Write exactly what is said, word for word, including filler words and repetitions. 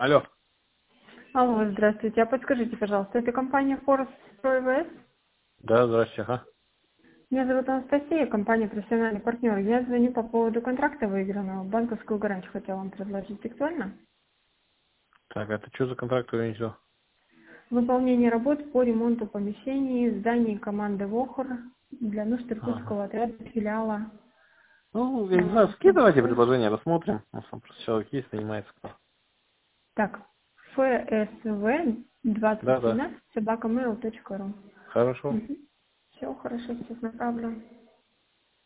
Алло. Алло, здравствуйте. А подскажите, пожалуйста, это компания Форекс Строй ВС? Да, здрасте, ага. Меня зовут Анастасия, компания «Профессиональный партнер». Я звоню по поводу контракта выигранного. Банковскую гарантию хотела вам предложить. Актуально? Так, это что за контракт вы несете? Выполнение работ по ремонту помещений, зданий команды ВОХР для нужд Ага. Иркутского отряда филиала. Ну, я не знаю, А, скидывайте предложение, рассмотрим. У нас там просто человек есть, занимается кто. Так, ФСВ двадцать Да, да. семнадцать собака мейл точка ру. Хорошо. Все хорошо, сейчас направлю.